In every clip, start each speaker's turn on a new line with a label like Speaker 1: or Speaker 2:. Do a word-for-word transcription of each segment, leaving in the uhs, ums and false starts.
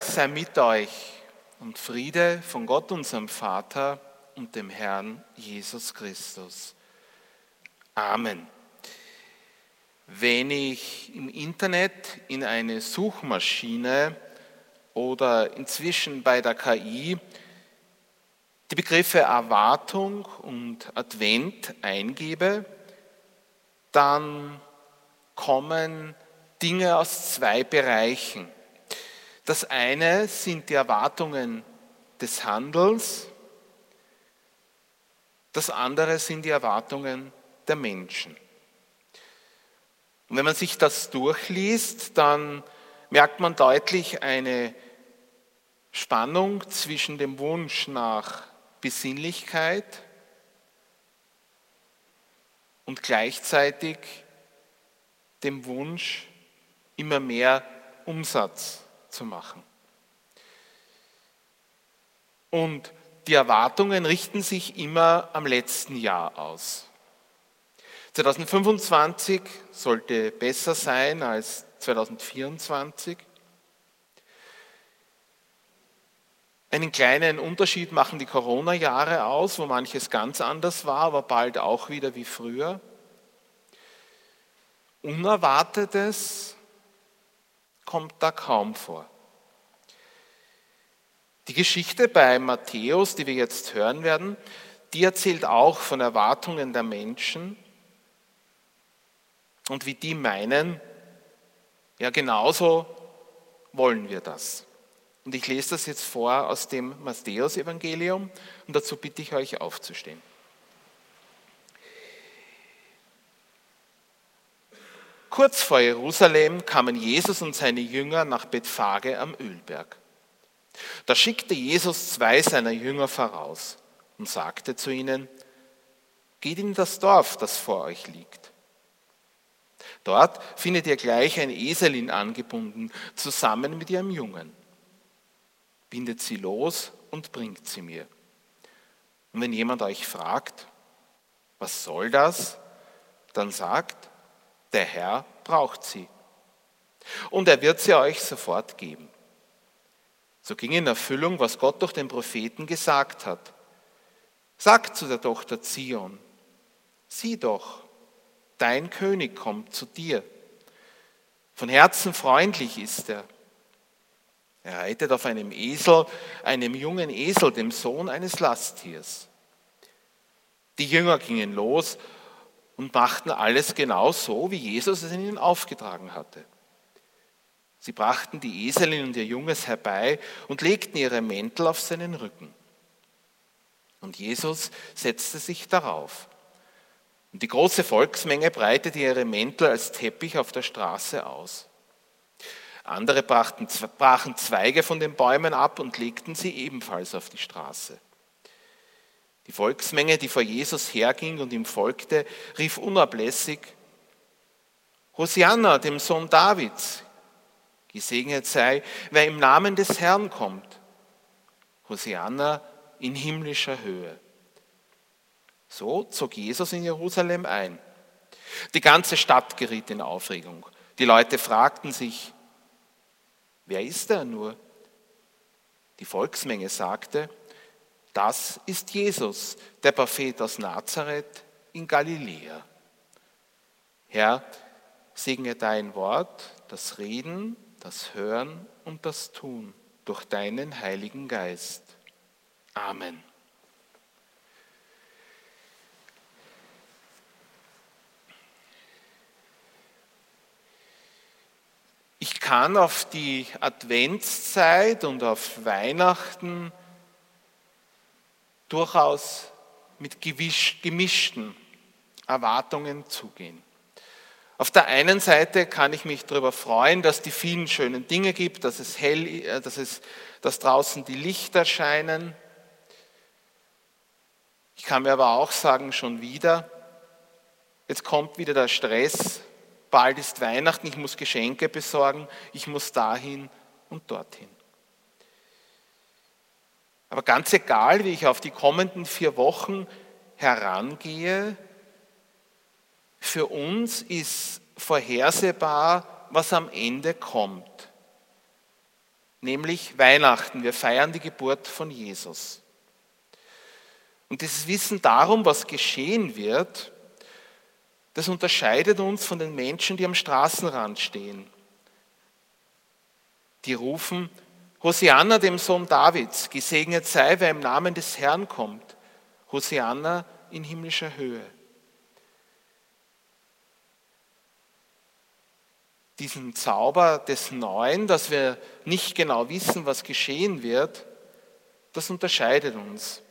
Speaker 1: sei mit euch und Friede von Gott, unserem Vater und dem Herrn Jesus Christus. Amen. Wenn ich im Internet in eine Suchmaschine oder inzwischen bei der K I die Begriffe Erwartung und Advent eingebe, dann kommen Dinge aus zwei Bereichen. Das eine sind die Erwartungen des Handels, das andere sind die Erwartungen der Menschen. Und wenn man sich das durchliest, dann merkt man deutlich eine Spannung zwischen dem Wunsch nach Besinnlichkeit und gleichzeitig dem Wunsch, immer mehr Umsatz zu machen. Und die Erwartungen richten sich immer am letzten Jahr aus. zwanzig fünfundzwanzig sollte besser sein als zwanzig vierundzwanzig. Einen kleinen Unterschied machen die Corona-Jahre aus, wo manches ganz anders war, aber bald auch wieder wie früher. Unerwartetes kommt da kaum vor. Die Geschichte bei Matthäus, die wir jetzt hören werden, die erzählt auch von Erwartungen der Menschen und wie die meinen, ja genauso wollen wir das. Und ich lese das jetzt vor aus dem Matthäus-Evangelium und dazu bitte ich euch aufzustehen. Kurz vor Jerusalem kamen Jesus und seine Jünger nach Bethphage am Ölberg. Da schickte Jesus zwei seiner Jünger voraus und sagte zu ihnen: Geht in das Dorf, das vor euch liegt. Dort findet ihr gleich eine Eselin angebunden, zusammen mit ihrem Jungen. Bindet sie los und bringt sie mir. Und wenn jemand euch fragt, was soll das, dann sagt, der Herr braucht sie. Und er wird sie euch sofort geben. So ging in Erfüllung, was Gott durch den Propheten gesagt hat. Sagt zu der Tochter Zion, sieh doch, dein König kommt zu dir. Von Herzen freundlich ist er. Er reitet auf einem Esel, einem jungen Esel, dem Sohn eines Lasttiers. Die Jünger gingen los und machten alles genau so, wie Jesus es ihnen aufgetragen hatte. Sie brachten die Eselin und ihr Junges herbei und legten ihre Mäntel auf seinen Rücken. Und Jesus setzte sich darauf. Und die große Volksmenge breitete ihre Mäntel als Teppich auf der Straße aus. Andere brachten, brachen Zweige von den Bäumen ab und legten sie ebenfalls auf die Straße. Die Volksmenge, die vor Jesus herging und ihm folgte, rief unablässig: Hosianna, dem Sohn Davids! Gesegnet sei, wer im Namen des Herrn kommt. Hosianna in himmlischer Höhe. So zog Jesus in Jerusalem ein. Die ganze Stadt geriet in Aufregung. Die Leute fragten sich: Wer ist er nur? Die Volksmenge sagte: Das ist Jesus, der Prophet aus Nazareth in Galiläa. Herr, segne dein Wort, das Reden, das Hören und das Tun durch deinen Heiligen Geist. Amen. Ich kann auf die Adventszeit und auf Weihnachten durchaus mit gemischten Erwartungen zugehen. Auf der einen Seite kann ich mich darüber freuen, dass die vielen schönen Dinge gibt, dass es hell, dass es, dass draußen die Lichter scheinen. Ich kann mir aber auch sagen, schon wieder, jetzt kommt wieder der Stress. Bald ist Weihnachten, ich muss Geschenke besorgen, ich muss dahin und dorthin. Aber ganz egal, wie ich auf die kommenden vier Wochen herangehe, für uns ist vorhersehbar, was am Ende kommt. nämlich Weihnachten. Wir feiern die Geburt von Jesus. Und dieses Wissen darum, was geschehen wird, das unterscheidet uns von den Menschen, die am Straßenrand stehen. Die rufen, Hosianna dem Sohn Davids, gesegnet sei, wer im Namen des Herrn kommt. Hosianna in himmlischer Höhe. Diesen Zauber des Neuen, dass wir nicht genau wissen, was geschehen wird, das unterscheidet uns.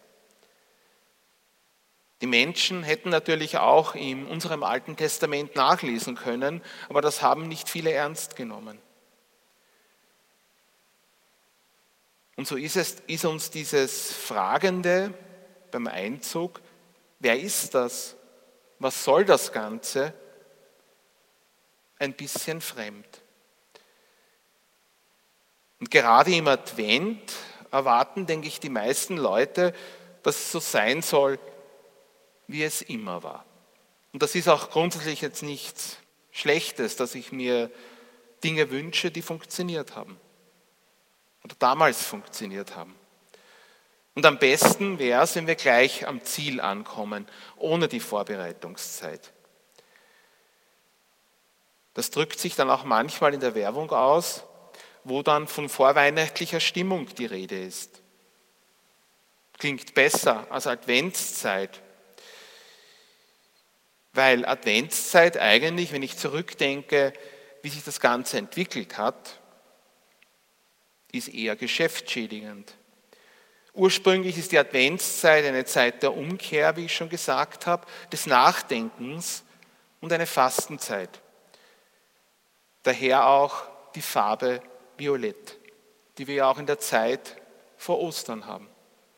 Speaker 1: Die Menschen hätten natürlich auch in unserem Alten Testament nachlesen können, aber das haben nicht viele ernst genommen. Und so ist es, ist uns dieses Fragende beim Einzug, wer ist das? Was soll das Ganze? Ein bisschen fremd. Und gerade im Advent erwarten, denke ich, die meisten Leute, dass es so sein soll, wie es immer war. Und das ist auch grundsätzlich jetzt nichts Schlechtes, dass ich mir Dinge wünsche, die funktioniert haben. Oder damals funktioniert haben. Und am besten wäre es, wenn wir gleich am Ziel ankommen, ohne die Vorbereitungszeit. Das drückt sich dann auch manchmal in der Werbung aus, wo dann von vorweihnachtlicher Stimmung die Rede ist. Klingt besser als Adventszeit. Weil Adventszeit eigentlich, wenn ich zurückdenke, wie sich das Ganze entwickelt hat, ist eher geschäftsschädigend. Ursprünglich ist die Adventszeit eine Zeit der Umkehr, wie ich schon gesagt habe, des Nachdenkens und eine Fastenzeit. Daher auch die Farbe Violett, die wir ja auch in der Zeit vor Ostern haben.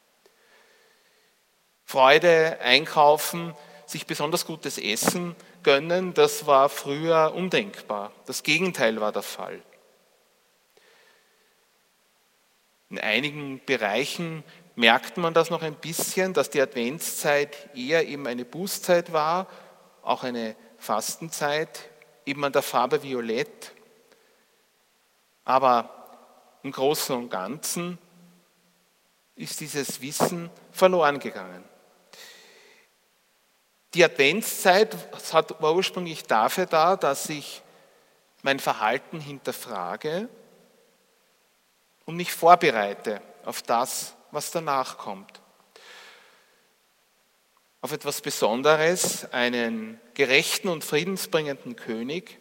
Speaker 1: Freude, einkaufen, sich besonders gutes Essen gönnen, das war früher undenkbar. Das Gegenteil war der Fall. In einigen Bereichen merkt man das noch ein bisschen, dass die Adventszeit eher eben eine Bußzeit war, auch eine Fastenzeit, eben an der Farbe Violett. Aber im Großen und Ganzen ist dieses Wissen verloren gegangen. Die Adventszeit war ursprünglich dafür da, dass ich mein Verhalten hinterfrage und mich vorbereite auf das, was danach kommt. Auf etwas Besonderes, einen gerechten und friedensbringenden König,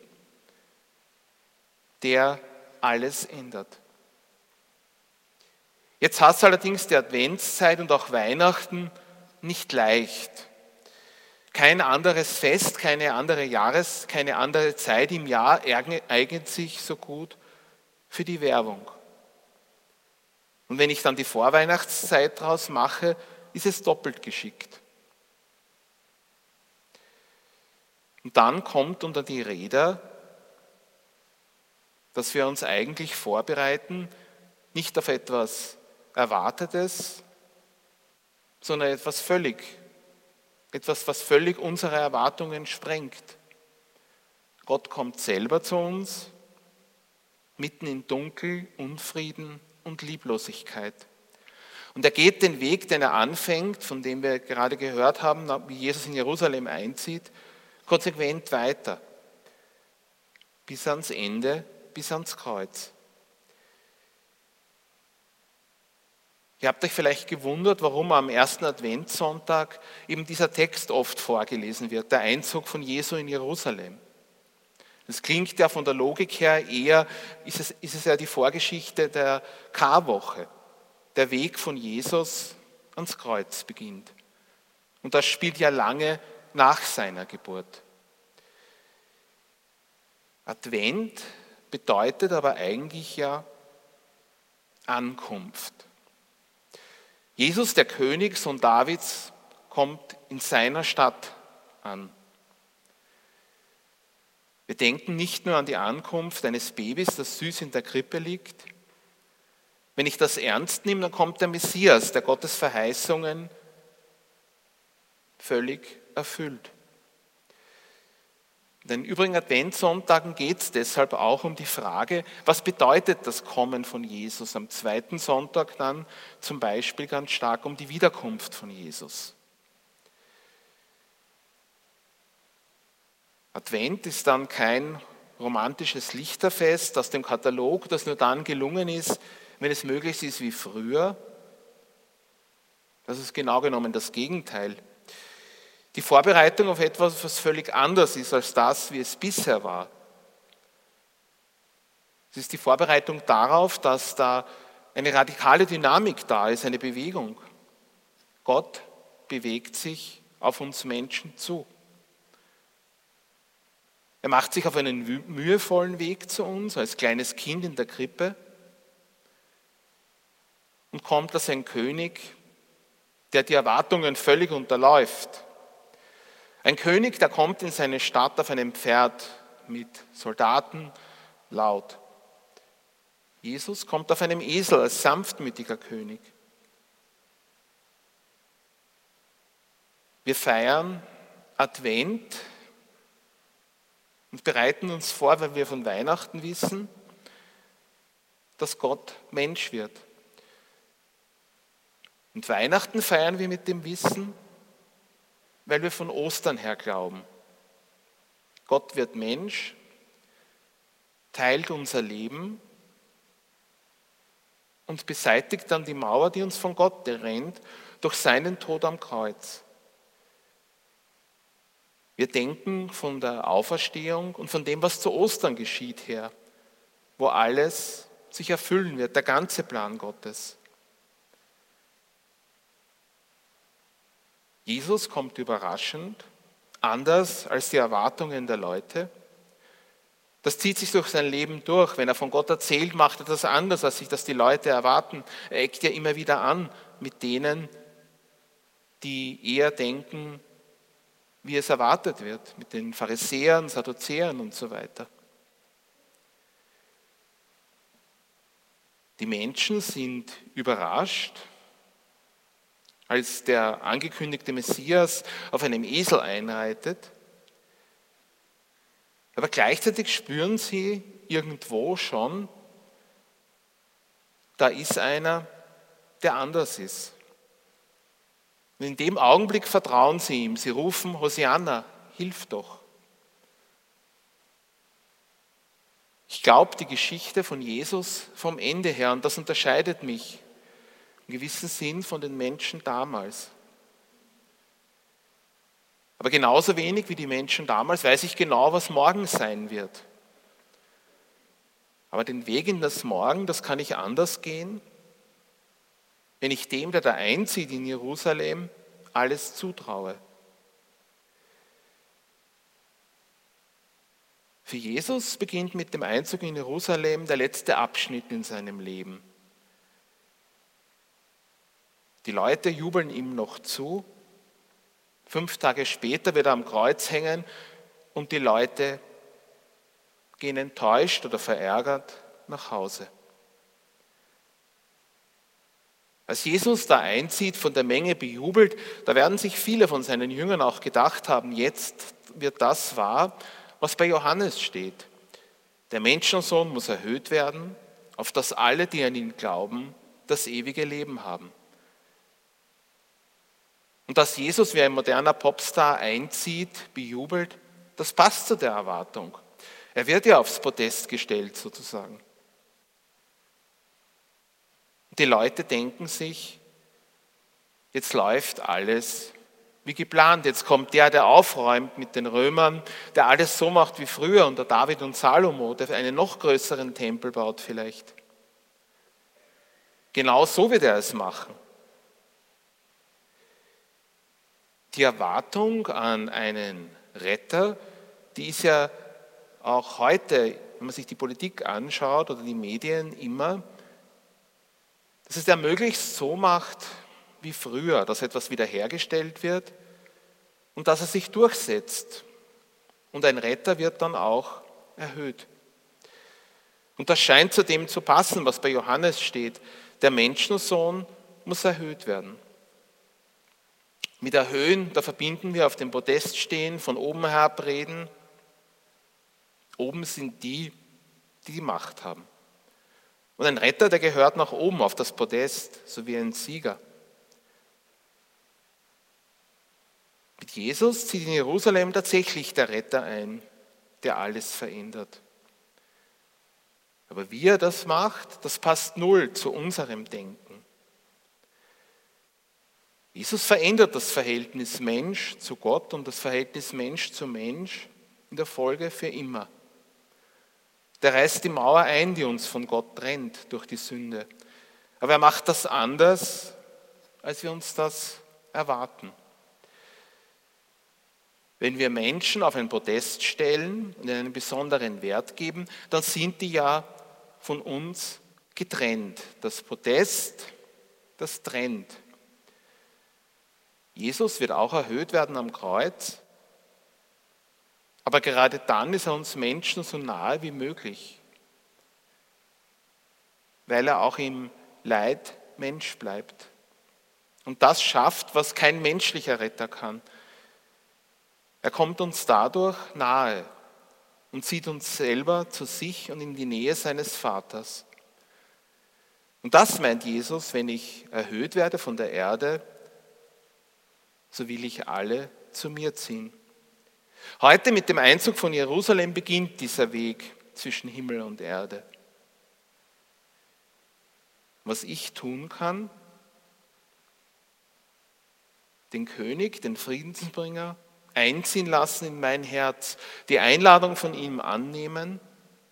Speaker 1: der alles ändert. Jetzt hat es allerdings die Adventszeit und auch Weihnachten nicht leicht. Kein anderes Fest, keine andere Jahres-, keine andere Zeit im Jahr eignet sich so gut für die Werbung. Und wenn ich dann die Vorweihnachtszeit draus mache, ist es doppelt geschickt. Und dann kommt unter die Räder, dass wir uns eigentlich vorbereiten, nicht auf etwas Erwartetes, sondern etwas völlig, etwas, was völlig unsere Erwartungen sprengt. Gott kommt selber zu uns, mitten in Dunkel, Unfrieden und Lieblosigkeit. Und er geht den Weg, den er anfängt, von dem wir gerade gehört haben, wie Jesus in Jerusalem einzieht, konsequent weiter, bis ans Ende, bis ans Kreuz. Ihr habt euch vielleicht gewundert, warum am ersten Adventssonntag eben dieser Text oft vorgelesen wird, der Einzug von Jesu in Jerusalem. Das klingt ja von der Logik her eher, ist es, ist es ja die Vorgeschichte der Karwoche. Der Weg von Jesus ans Kreuz beginnt. Und das spielt ja lange nach seiner Geburt. Advent bedeutet aber eigentlich ja Ankunft. Jesus, der König, Sohn Davids, kommt in seiner Stadt an. Wir denken nicht nur an die Ankunft eines Babys, das süß in der Krippe liegt. Wenn ich das ernst nehme, dann kommt der Messias, der Gottes Verheißungen völlig erfüllt. In den übrigen Adventssonntagen geht es deshalb auch um die Frage, was bedeutet das Kommen von Jesus? Am zweiten Sonntag dann zum Beispiel ganz stark um die Wiederkunft von Jesus. Advent ist dann kein romantisches Lichterfest aus dem Katalog, das nur dann gelungen ist, wenn es möglichst ist wie früher. Das ist genau genommen das Gegenteil. Die Vorbereitung auf etwas, was völlig anders ist als das, wie es bisher war. Es ist die Vorbereitung darauf, dass da eine radikale Dynamik da ist, eine Bewegung. Gott bewegt sich auf uns Menschen zu. Er macht sich auf einen mühevollen Weg zu uns, als kleines Kind in der Krippe, und kommt als ein König, der die Erwartungen völlig unterläuft. Ein König, der kommt in seine Stadt auf einem Pferd mit Soldaten, laut. Jesus kommt auf einem Esel als sanftmütiger König. Wir feiern Advent und bereiten uns vor, weil wir von Weihnachten wissen, dass Gott Mensch wird. Und Weihnachten feiern wir mit dem Wissen, weil wir von Ostern her glauben. Gott wird Mensch, teilt unser Leben und beseitigt dann die Mauer, die uns von Gott trennt, durch seinen Tod am Kreuz. Wir denken von der Auferstehung und von dem, was zu Ostern geschieht, her, wo alles sich erfüllen wird, der ganze Plan Gottes. Jesus kommt überraschend, anders als die Erwartungen der Leute. Das zieht sich durch sein Leben durch. Wenn er von Gott erzählt, macht er das anders, als sich das die Leute erwarten. Er eckt ja immer wieder an mit denen, die eher denken, wie es erwartet wird, mit den Pharisäern, Sadduzäern und so weiter. Die Menschen sind überrascht, als der angekündigte Messias auf einem Esel einreitet. Aber gleichzeitig spüren sie irgendwo schon, da ist einer, der anders ist. Und in dem Augenblick vertrauen sie ihm. Sie rufen, Hosianna, hilf doch. Ich glaube die Geschichte von Jesus vom Ende her, und das unterscheidet mich im gewissen Sinn von den Menschen damals. Aber genauso wenig wie die Menschen damals weiß ich genau, was morgen sein wird. Aber den Weg in das Morgen, das kann ich anders gehen, wenn ich dem, der da einzieht in Jerusalem, alles zutraue. Für Jesus beginnt mit dem Einzug in Jerusalem der letzte Abschnitt in seinem Leben. Die Leute jubeln ihm noch zu. Fünf Tage später wird er am Kreuz hängen und die Leute gehen enttäuscht oder verärgert nach Hause. Als Jesus da einzieht, von der Menge bejubelt, da werden sich viele von seinen Jüngern auch gedacht haben, jetzt wird das wahr, was bei Johannes steht. Der Menschensohn muss erhöht werden, auf dass alle, die an ihn glauben, das ewige Leben haben. Und dass Jesus wie ein moderner Popstar einzieht, bejubelt, das passt zu der Erwartung. Er wird ja aufs Podest gestellt sozusagen. Die Leute denken sich, jetzt läuft alles wie geplant. Jetzt kommt der, der aufräumt mit den Römern, der alles so macht wie früher unter David und Salomo, der einen noch größeren Tempel baut vielleicht. Genau so wird er es machen. Die Erwartung an einen Retter, die ist ja auch heute, wenn man sich die Politik anschaut oder die Medien, immer, dass es er möglichst so macht wie früher, dass etwas wiederhergestellt wird und dass er sich durchsetzt. Und ein Retter wird dann auch erhöht. Und das scheint zu dem zu passen, was bei Johannes steht. Der Menschensohn muss erhöht werden. Mit Erhöhen, da verbinden wir auf dem Podest stehen, von oben herab reden. Oben sind die, die die Macht haben. Und ein Retter, der gehört nach oben auf das Podest, so wie ein Sieger. Mit Jesus zieht in Jerusalem tatsächlich der Retter ein, der alles verändert. Aber wie er das macht, das passt null zu unserem Denken. Jesus verändert das Verhältnis Mensch zu Gott und das Verhältnis Mensch zu Mensch in der Folge für immer. Der reißt die Mauer ein, die uns von Gott trennt durch die Sünde. Aber er macht das anders, als wir uns das erwarten. Wenn wir Menschen auf ein Podest stellen und ihnen einen besonderen Wert geben, dann sind die ja von uns getrennt. Das Podest, das trennt. Jesus wird auch erhöht werden am Kreuz, aber gerade dann ist er uns Menschen so nahe wie möglich, weil er auch im Leid Mensch bleibt. Und das schafft, was kein menschlicher Retter kann. Er kommt uns dadurch nahe und zieht uns selber zu sich und in die Nähe seines Vaters. Und das meint Jesus, wenn ich erhöht werde von der Erde, so will ich alle zu mir ziehen. Heute mit dem Einzug von Jerusalem beginnt dieser Weg zwischen Himmel und Erde. Was ich tun kann, den König, den Friedensbringer, einziehen lassen in mein Herz, die Einladung von ihm annehmen,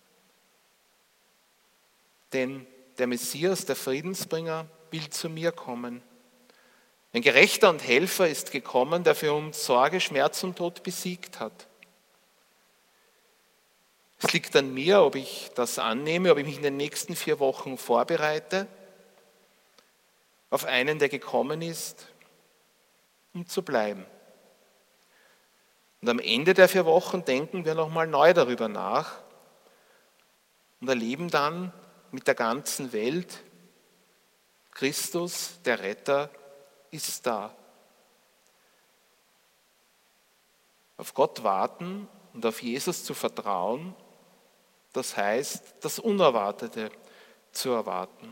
Speaker 1: denn der Messias, der Friedensbringer, will zu mir kommen. Ein Gerechter und Helfer ist gekommen, der für uns Sorge, Schmerz und Tod besiegt hat. Es liegt an mir, ob ich das annehme, ob ich mich in den nächsten vier Wochen vorbereite auf einen, der gekommen ist, um zu bleiben. Und am Ende der vier Wochen denken wir nochmal neu darüber nach und erleben dann mit der ganzen Welt, Christus, der Retter, ist da. Auf Gott warten und auf Jesus zu vertrauen, das heißt, das Unerwartete zu erwarten.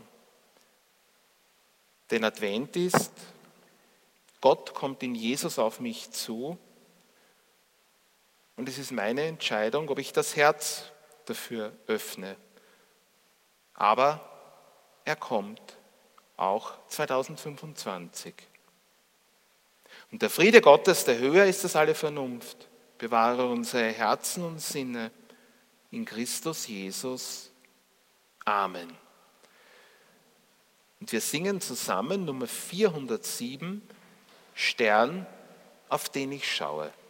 Speaker 1: Denn Advent ist, Gott kommt in Jesus auf mich zu und es ist meine Entscheidung, ob ich das Herz dafür öffne. Aber er kommt, auch zweitausendfünfundzwanzig. Und der Friede Gottes, der höher ist als alle Vernunft, bewahre unsere Herzen und Sinne in Christus Jesus. Amen. Und wir singen zusammen Nummer vierhundertsieben, Stern, auf den ich schaue.